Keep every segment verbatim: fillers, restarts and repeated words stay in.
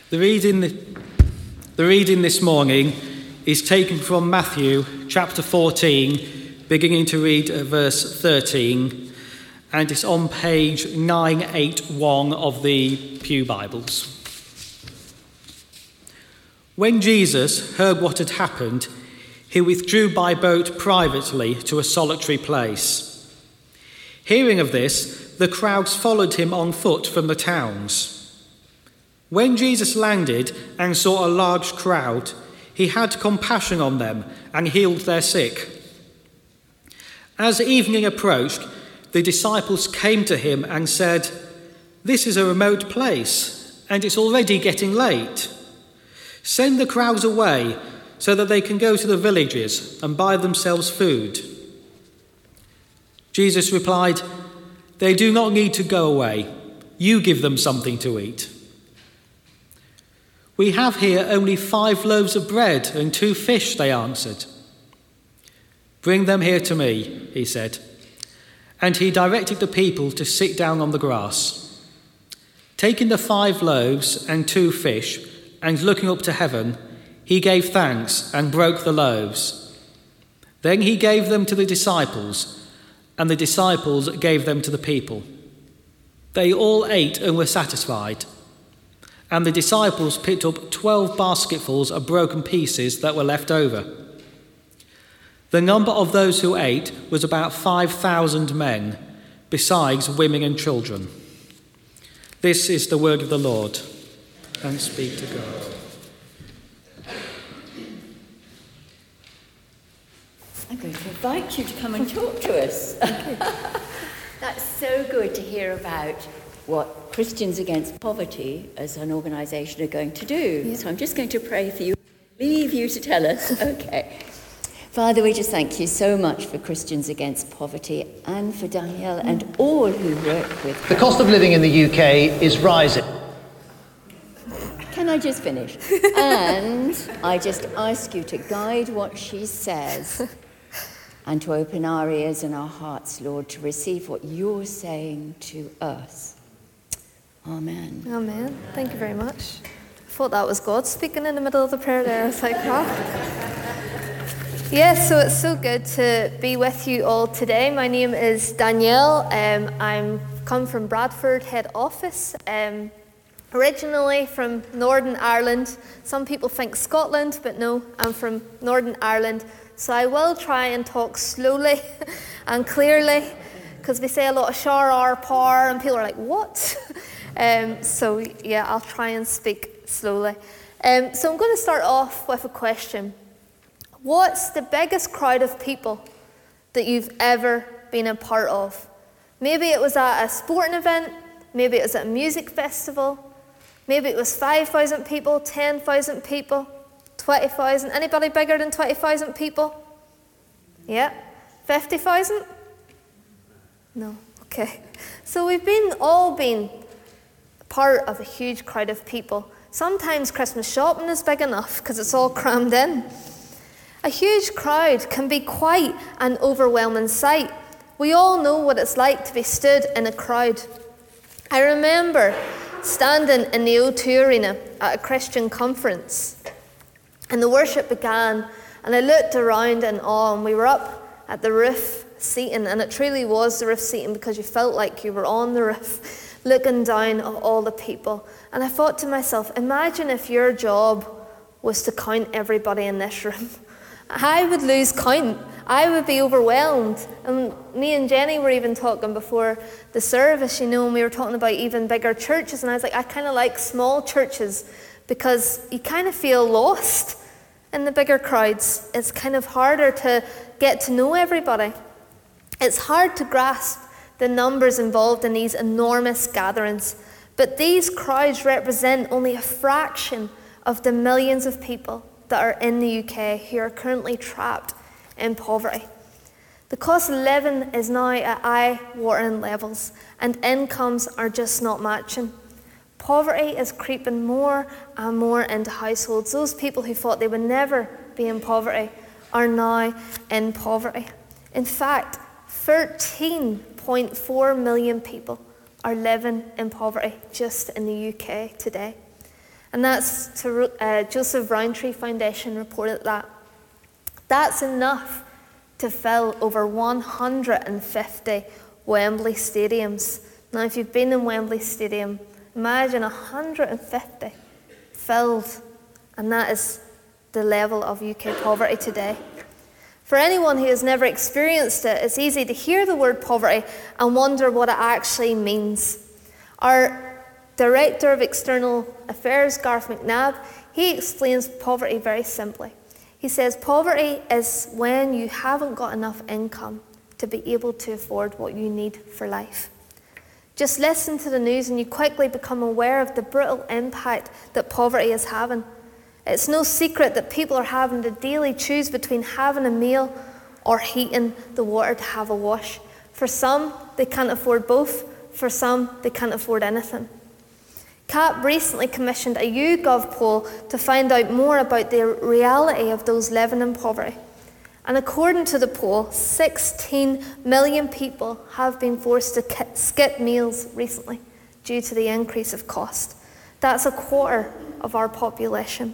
The reading, the reading this morning is taken from Matthew chapter fourteen, beginning to read at verse thirteen, and it's on page nine eighty-one of the Pew Bibles. When Jesus heard what had happened, he withdrew by boat privately to a solitary place. Hearing of this, the crowds followed him on foot from the towns. When Jesus landed and saw a large crowd, he had compassion on them and healed their sick. As evening approached, the disciples came to him and said, "This is a remote place, and it's already getting late. Send the crowds away so that they can go to the villages and buy themselves food." Jesus replied, "They do not need to go away. You give them something to eat." "We have here only five loaves of bread and two fish," they answered. "Bring them here to me," he said. And he directed the people to sit down on the grass. Taking the five loaves and two fish, and looking up to heaven, he gave thanks and broke the loaves. Then he gave them to the disciples, and the disciples gave them to the people. They all ate and were satisfied. And the disciples picked up twelve basketfuls of broken pieces that were left over. The number of those who ate was about five thousand men, besides women and children. This is the word of the Lord. Thanks be to God. I'm going to invite you to come and talk to us. That's so good to hear about what Christians Against Poverty as an organisation are going to do. Yeah. So I'm just going to pray for you, leave you to tell us. Okay. Father, we just thank you so much for Christians Against Poverty and for Danielle and all who work with her. The cost of living in the U K is rising. Can I just finish? And I just ask you to guide what she says and to open our ears and our hearts, Lord, to receive what you're saying to us. Amen. Amen. Thank you very much. I thought that was God speaking in the middle of the prayer there. I was like, wow. Yes, so it's so good to be with you all today. My name is Danielle. Um, I'm come from Bradford head office. Um, originally from Northern Ireland. Some people think Scotland, but no, I'm from Northern Ireland. So I will try and talk slowly and clearly, because we say a lot of shar, ar, par, and people are like, what? Um, so yeah, I'll try and speak slowly. Um, so I'm going to start off with a question. What's the biggest crowd of people that you've ever been a part of? Maybe it was at a sporting event, maybe it was at a music festival, maybe it was five thousand people, ten thousand people, twenty thousand. Anybody bigger than twenty thousand people? Yeah? fifty thousand? No, okay. So we've been all been part of a huge crowd of people. Sometimes Christmas shopping is big enough because it's all crammed in. A huge crowd can be quite an overwhelming sight. We all know what it's like to be stood in a crowd. I remember standing in the O two Arena at a Christian conference, and the worship began, and I looked around in awe, and we were up at the roof seating, and it truly was the roof seating because you felt like you were on the roof looking down at all the people. And I thought to myself, imagine if your job was to count everybody in this room. I would lose count. I would be overwhelmed. And me and Jenny were even talking before the service, you know, and we were talking about even bigger churches, and I was like, I kind of like small churches because you kind of feel lost in the bigger crowds. It's kind of harder to get to know everybody. It's hard to grasp the numbers involved in these enormous gatherings, but these crowds represent only a fraction of the millions of people that are in the U K who are currently trapped in poverty. The cost of living is now at eye-watering levels, and incomes are just not matching. Poverty is creeping more and more into households. Those people who thought they would never be in poverty are now in poverty. In fact, thirteen point four million people are living in poverty just in the U K today. And that's to, uh, Joseph Rowntree Foundation reported that. That's enough to fill over one hundred fifty Wembley stadiums. Now, if you've been in Wembley Stadium, imagine one hundred fifty filled, and that is the level of U K poverty today. For anyone who has never experienced it, it's easy to hear the word poverty and wonder what it actually means. Our Director of External Affairs, Garth McNabb, he explains poverty very simply. He says poverty is when you haven't got enough income to be able to afford what you need for life. Just listen to the news and you quickly become aware of the brutal impact that poverty is having. It's no secret that people are having to daily choose between having a meal or heating the water to have a wash. For some, they can't afford both. For some, they can't afford anything. C A P recently commissioned a YouGov poll to find out more about the reality of those living in poverty. And according to the poll, sixteen million people have been forced to skip meals recently due to the increase of cost. That's a quarter of our population.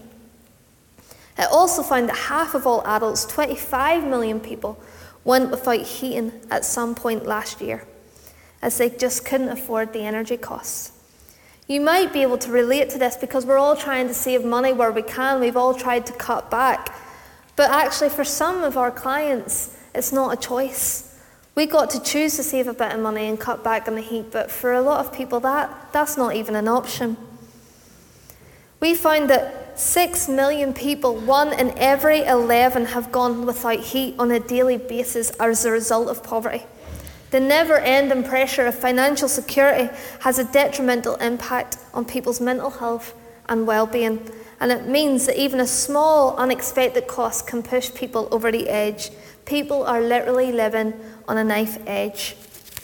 It also found that half of all adults, twenty-five million people, went without heating at some point last year, as they just couldn't afford the energy costs. You might be able to relate to this because we're all trying to save money where we can. We've all tried to cut back. But actually, for some of our clients, it's not a choice. We got to choose to save a bit of money and cut back on the heat, but for a lot of people, that, that's not even an option. We found that Six million people, one in every eleven, have gone without heat on a daily basis as a result of poverty. The never-ending pressure of financial security has a detrimental impact on people's mental health and well-being, and it means that even a small, unexpected cost can push people over the edge. People are literally living on a knife edge.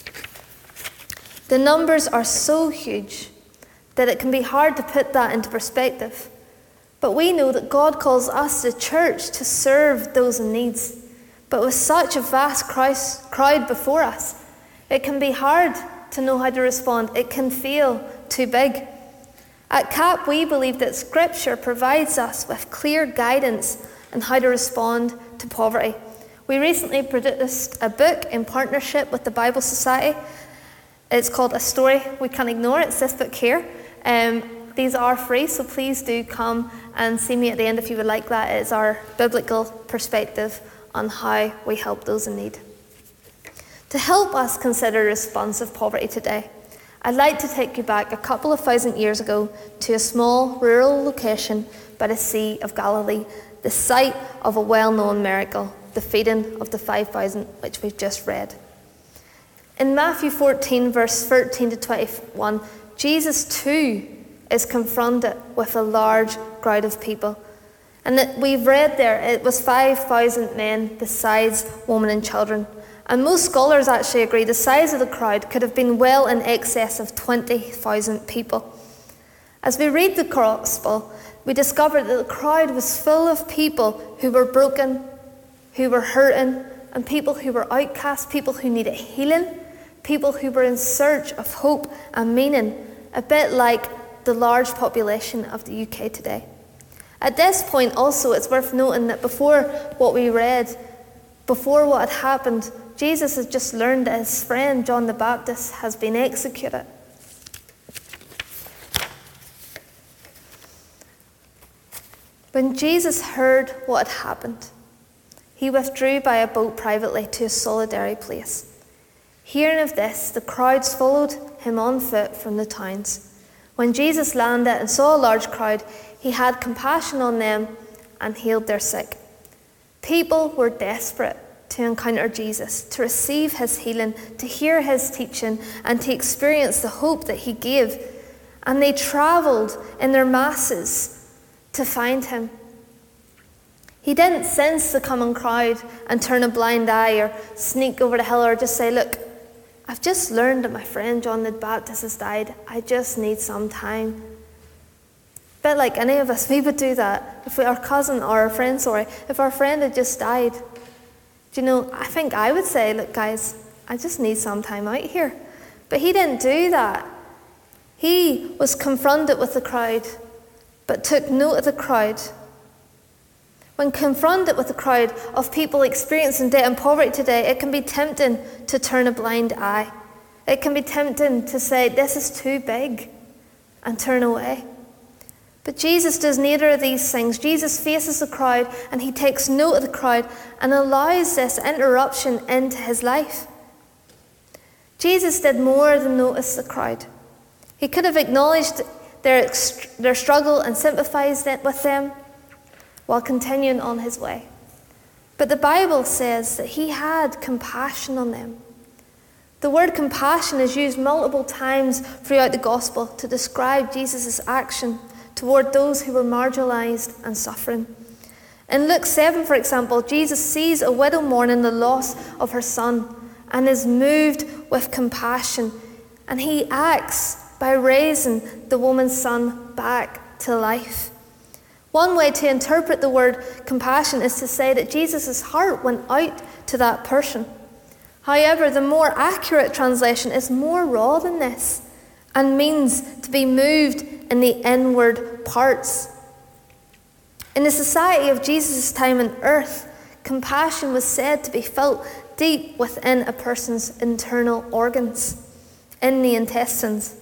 The numbers are so huge that it can be hard to put that into perspective. But we know that God calls us, the church, to serve those in need. But with such a vast crowd before us, it can be hard to know how to respond. It can feel too big. At C A P, we believe that Scripture provides us with clear guidance on how to respond to poverty. We recently produced a book in partnership with the Bible Society. It's called A Story We Can't Ignore. It's this book here. Um, These are free, so please do come and see me at the end if you would like that. It's our biblical perspective on how we help those in need. To help us consider the response of poverty today, I'd like to take you back a couple of thousand years ago to a small rural location by the Sea of Galilee, the site of a well-known miracle, the feeding of the five thousand, which we've just read. In Matthew fourteen, verse thirteen to twenty-one, Jesus too is confronted with a large crowd of people. And that we've read there, it was five thousand men besides women and children. And most scholars actually agree the size of the crowd could have been well in excess of twenty thousand people. As we read the Gospel, we discover that the crowd was full of people who were broken, who were hurting, and people who were outcast, people who needed healing, people who were in search of hope and meaning, a bit like the large population of the U K today. At this point also, it's worth noting that before what we read, before what had happened, Jesus had just learned that his friend John the Baptist has been executed. When Jesus heard what had happened, he withdrew by a boat privately to a solitary place. Hearing of this, the crowds followed him on foot from the towns. When Jesus landed and saw a large crowd, he had compassion on them and healed their sick. People were desperate to encounter Jesus, to receive his healing, to hear his teaching, and to experience the hope that he gave. And they travelled in their masses to find him. He didn't sense the coming crowd and turn a blind eye or sneak over the hill or just say, look, I've just learned that my friend John the Baptist has died. I just need some time. A bit like any of us, we would do that. If we, our cousin or our friend, sorry, if our friend had just died, do you know, I think I would say, look guys, I just need some time out here. But he didn't do that. He was confronted with the crowd, but took note of the crowd. When confronted with a crowd of people experiencing debt and poverty today, it can be tempting to turn a blind eye. It can be tempting to say, this is too big, and turn away. But Jesus does neither of these things. Jesus faces the crowd, and he takes note of the crowd and allows this interruption into his life. Jesus did more than notice the crowd. He could have acknowledged their, their struggle and sympathized with them while continuing on his way. But the Bible says that he had compassion on them. The word compassion is used multiple times throughout the gospel to describe Jesus' action toward those who were marginalized and suffering. In Luke seven, for example, Jesus sees a widow mourning the loss of her son and is moved with compassion, and he acts by raising the woman's son back to life. One way to interpret the word compassion is to say that Jesus' heart went out to that person. However, the more accurate translation is more raw than this and means to be moved in the inward parts. In the society of Jesus' time on earth, compassion was said to be felt deep within a person's internal organs, in the intestines.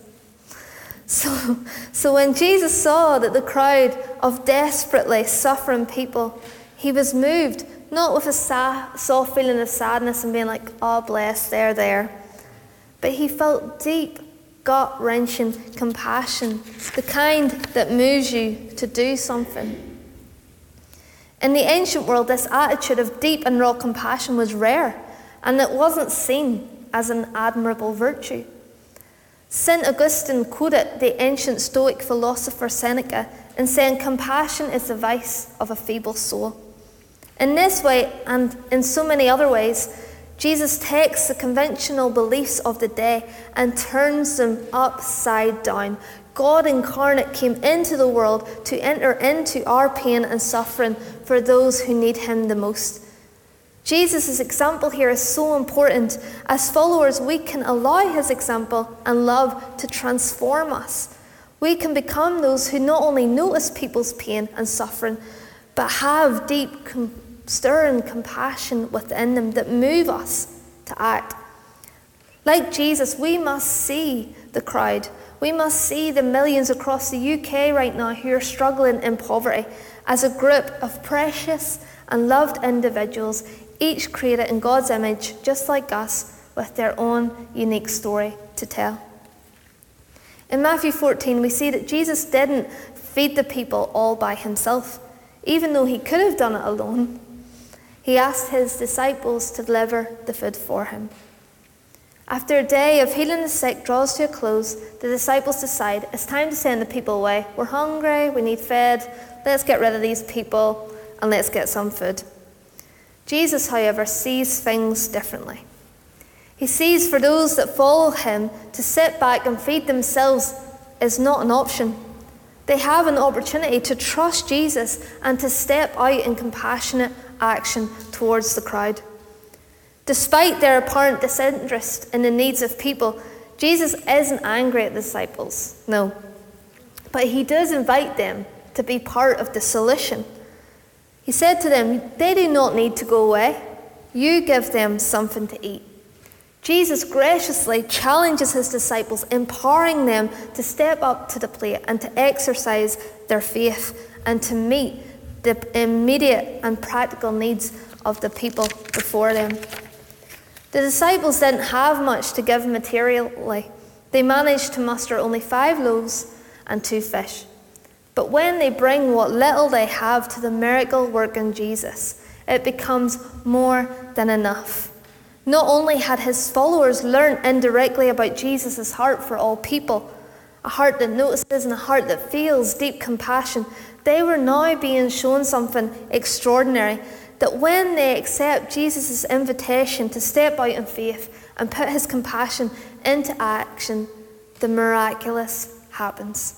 So, so when Jesus saw that the crowd of desperately suffering people, he was moved, not with a sa- soft feeling of sadness and being like, oh bless, they're there. But he felt deep, gut-wrenching compassion, the kind that moves you to do something. In the ancient world, this attitude of deep and raw compassion was rare, and it wasn't seen as an admirable virtue. Saint Augustine quoted the ancient Stoic philosopher Seneca in saying, compassion is the vice of a feeble soul. In this way, and in so many other ways, Jesus takes the conventional beliefs of the day and turns them upside down. God incarnate came into the world to enter into our pain and suffering for those who need him the most. Jesus' example here is so important. As followers, we can allow his example and love to transform us. We can become those who not only notice people's pain and suffering, but have deep, com- stirring compassion within them that move us to act. Like Jesus, we must see the crowd. We must see the millions across the U K right now who are struggling in poverty as a group of precious and loved individuals, each created in God's image, just like us, with their own unique story to tell. In Matthew fourteen, we see that Jesus didn't feed the people all by himself, even though he could have done it alone. He asked his disciples to deliver the food for him. After a day of healing the sick draws to a close, the disciples decide it's time to send the people away. We're hungry, we need fed, let's get rid of these people and let's get some food. Jesus, however, sees things differently. He sees for those that follow him to sit back and feed themselves is not an option. They have an opportunity to trust Jesus and to step out in compassionate action towards the crowd. Despite their apparent disinterest in the needs of people, Jesus isn't angry at the disciples, no. But he does invite them to be part of the solution. He said to them, they do not need to go away. You give them something to eat. Jesus graciously challenges his disciples, empowering them to step up to the plate and to exercise their faith and to meet the immediate and practical needs of the people before them. The disciples didn't have much to give materially. They managed to muster only five loaves and two fish. But when they bring what little they have to the miracle-working Jesus, it becomes more than enough. Not only had his followers learned indirectly about Jesus' heart for all people, a heart that notices and a heart that feels deep compassion, they were now being shown something extraordinary, that when they accept Jesus' invitation to step out in faith and put his compassion into action, the miraculous happens.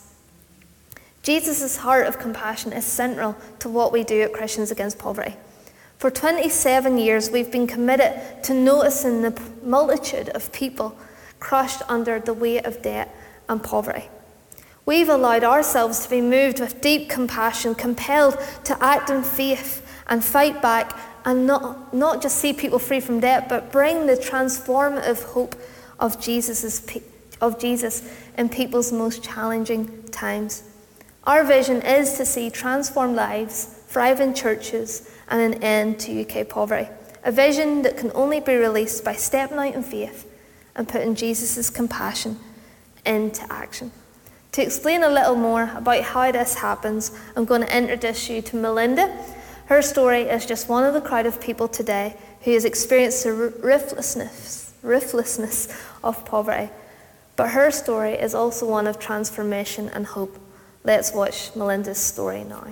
Jesus' heart of compassion is central to what we do at Christians Against Poverty. For twenty-seven years, we've been committed to noticing the multitude of people crushed under the weight of debt and poverty. We've allowed ourselves to be moved with deep compassion, compelled to act in faith and fight back, and not, not just see people free from debt, but bring the transformative hope of Jesus's, of Jesus in people's most challenging times. Our vision is to see transformed lives, thriving churches, and an end to U K poverty. A vision that can only be released by stepping out in faith and putting Jesus' compassion into action. To explain a little more about how this happens, I'm going to introduce you to Melinda. Her story is just one of the crowd of people today who has experienced the ruthlessness, ruthlessness of poverty. But her story is also one of transformation and hope. Let's watch Melinda's story now.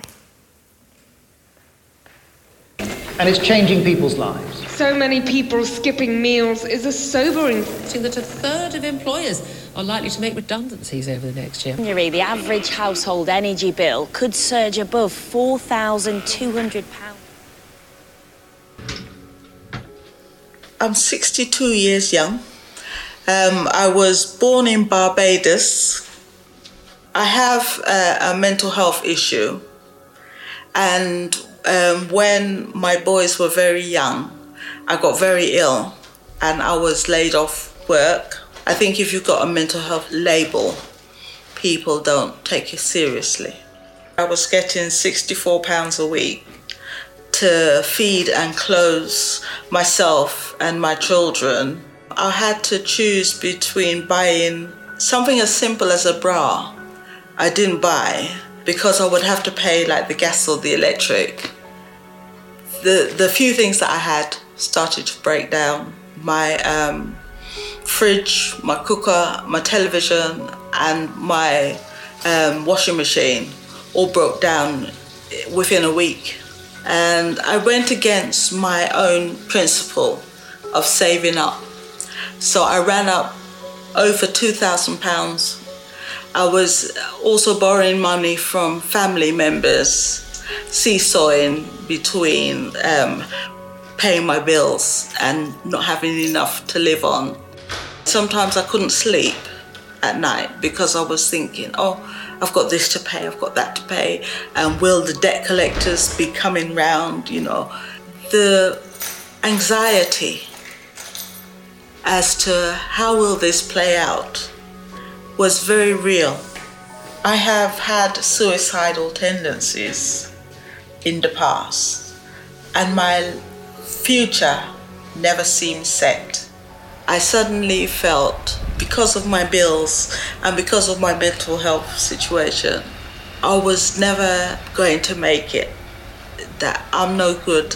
And it's changing people's lives. So many people skipping meals is a sobering thing that a third of employers are likely to make redundancies over the next year. The average household energy bill could surge above four thousand two hundred pounds. I'm sixty-two years young. Um, I was born in Barbados. I have a, a mental health issue, and um, when my boys were very young, I got very ill and I was laid off work. I think if you've got a mental health label, people don't take you seriously. I was getting sixty-four pounds a week to feed and clothe myself and my children. I had to choose between buying something as simple as a bra. I didn't buy because I would have to pay like the gas or the electric. The the few things that I had started to break down. My um, fridge, my cooker, my television, and my um, washing machine all broke down within a week. And I went against my own principle of saving up. So I ran up over two thousand pounds. I was also borrowing money from family members, seesawing between um, paying my bills and not having enough to live on. Sometimes I couldn't sleep at night because I was thinking, oh, I've got this to pay, I've got that to pay, and will the debt collectors be coming round, you know? The anxiety as to how will this play out was very real. I have had suicidal tendencies in the past, and my future never seemed set. I suddenly felt, because of my bills and because of my mental health situation, I was never going to make it, that I'm no good.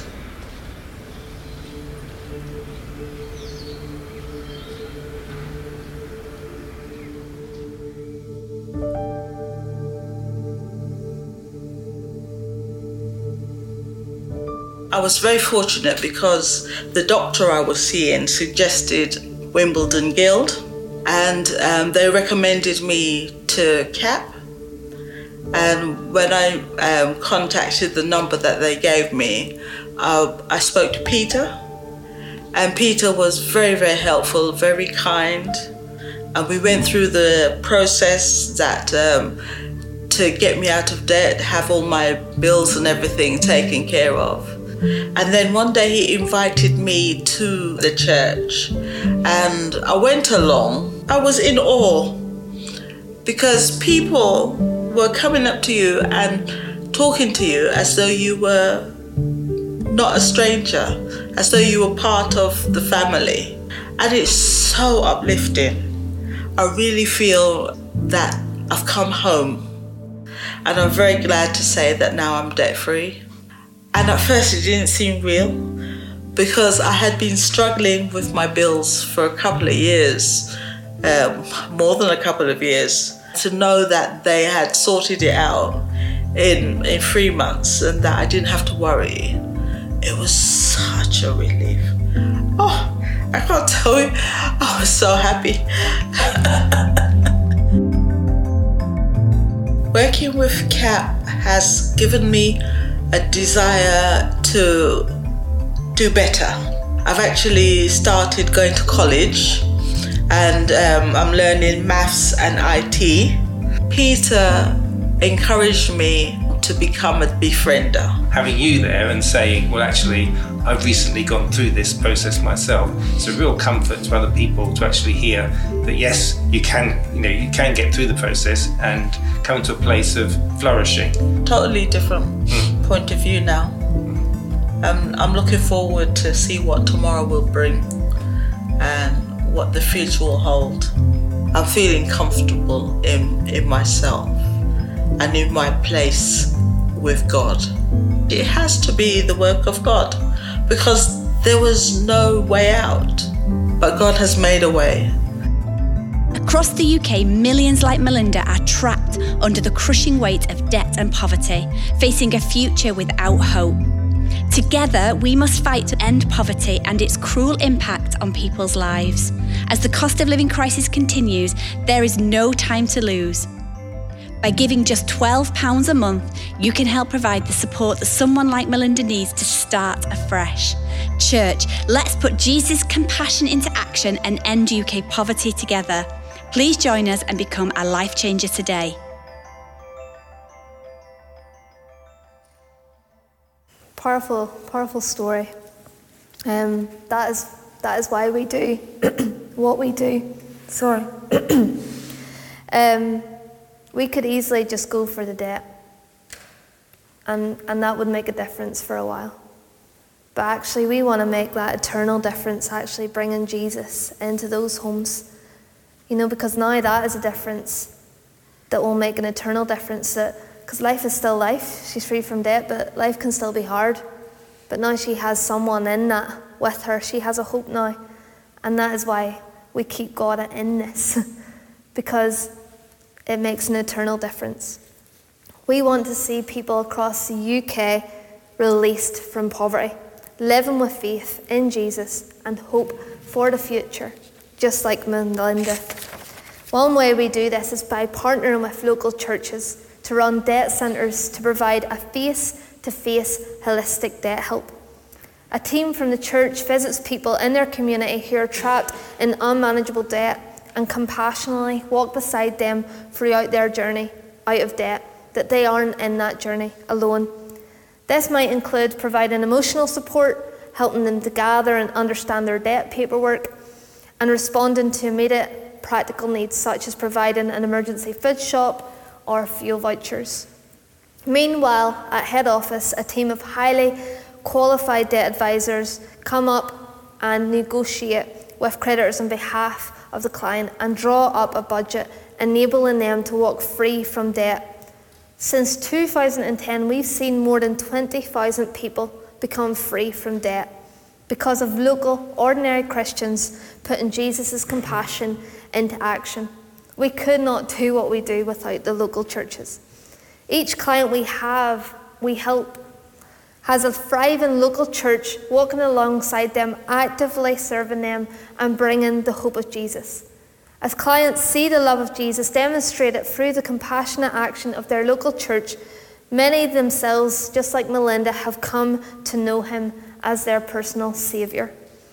I was very fortunate because the doctor I was seeing suggested Wimbledon Guild, and um, they recommended me to C A P. And when I um, contacted the number that they gave me, uh, I spoke to Peter, and Peter was very, very helpful, very kind, and we went through the process that um, to get me out of debt, have all my bills and everything taken care of. And then one day he invited me to the church, and I went along. I was in awe because people were coming up to you and talking to you as though you were not a stranger, as though you were part of the family. And it's so uplifting. I really feel that I've come home, and I'm very glad to say that now I'm debt-free. And at first it didn't seem real because I had been struggling with my bills for a couple of years, um, more than a couple of years. To know that they had sorted it out in, in three months and that I didn't have to worry, it was such a relief. Oh, I can't tell you, I was so happy. Working with C A P has given me a desire to do better. I've actually started going to college, and um, I'm learning maths and I T. Peter encouraged me to become a befriender. Having you there and saying, well, actually, I've recently gone through this process myself. It's a real comfort to other people to actually hear that, yes, you can, you know, you can get through the process and come to a place of flourishing. Totally different mm. point of view now. Um, I'm looking forward to see what tomorrow will bring and what the future will hold. I'm feeling comfortable in, in myself and in my place with God. It has to be the work of God because there was no way out, but God has made a way. Across the U K, millions like Melinda are trapped under the crushing weight of debt and poverty, facing a future without hope. Together, we must fight to end poverty and its cruel impact on people's lives. As the cost of living crisis continues, there is no time to lose. By giving just twelve pounds a month, you can help provide the support that someone like Melinda needs to start afresh. Church, let's put Jesus' compassion into action and end U K poverty together. Please join us and become a life changer today. Powerful, powerful story. Um, that is that is why we do what we do. Sorry. um, we could easily just go for the debt, and and that would make a difference for a while. But actually, we want to make that eternal difference. Actually, bringing Jesus into those homes, you know, because now that is a difference that will make an eternal difference. That. Because life is still life. She's free from debt, but life can still be hard. But now she has someone in that with her. She has a hope now. And that is why we keep God in this. Because it makes an eternal difference. We want to see people across the U K released from poverty, living with faith in Jesus and hope for the future, just like Melinda. One way we do this is by partnering with local churches to run debt centres to provide a face-to-face holistic debt help. A team from the church visits people in their community who are trapped in unmanageable debt and compassionately walk beside them throughout their journey out of debt, that they aren't in that journey alone. This might include providing emotional support, helping them to gather and understand their debt paperwork, and responding to immediate practical needs such as providing an emergency food shop or fuel vouchers. Meanwhile, at head office, a team of highly qualified debt advisors come up and negotiate with creditors on behalf of the client and draw up a budget, enabling them to walk free from debt. Since two thousand ten, we've seen more than twenty thousand people become free from debt because of local, ordinary Christians putting Jesus' compassion into action. We could not do what we do without the local churches. Each client we have, we help, has a thriving local church walking alongside them, actively serving them and bringing the hope of Jesus. As clients see the love of Jesus demonstrated through the compassionate action of their local church, many themselves, just like Melinda, have come to know him as their personal saviour.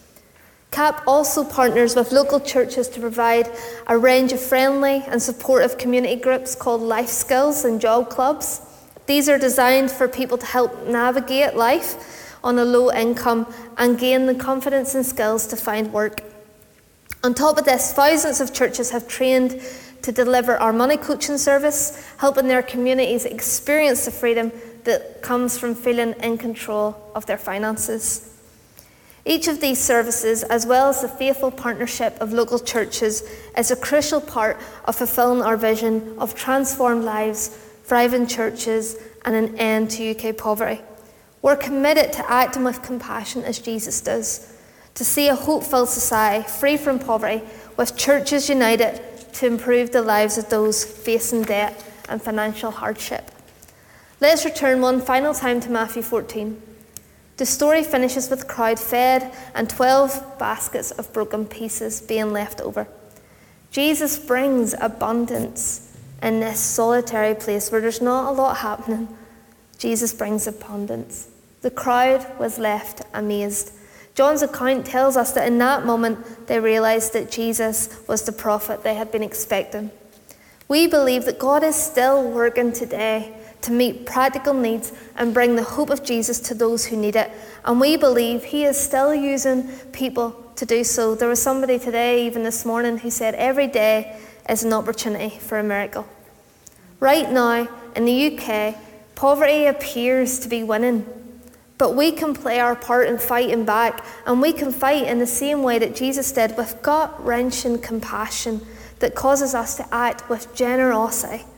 C A P also partners with local churches to provide a range of friendly and supportive community groups called Life Skills and Job Clubs. These are designed for people to help navigate life on a low income and gain the confidence and skills to find work. On top of this, thousands of churches have trained to deliver our money coaching service, helping their communities experience the freedom that comes from feeling in control of their finances. Each of these services, as well as the faithful partnership of local churches, is a crucial part of fulfilling our vision of transformed lives, thriving churches, and an end to U K poverty. We're committed to acting with compassion as Jesus does, to see a hope-filled society free from poverty, with churches united to improve the lives of those facing debt and financial hardship. Let's return one final time to Matthew fourteen. The story finishes with the crowd fed and twelve baskets of broken pieces being left over. Jesus brings abundance in this solitary place where there's not a lot happening. Jesus brings abundance. The crowd was left amazed. John's account tells us that in that moment they realised that Jesus was the prophet they had been expecting. We believe that God is still working today to meet practical needs and bring the hope of Jesus to those who need it. And we believe he is still using people to do so. There was somebody today, even this morning, who said every day is an opportunity for a miracle. Right now, in the U K, poverty appears to be winning. But we can play our part in fighting back, and we can fight in the same way that Jesus did, with gut-wrenching compassion that causes us to act with generosity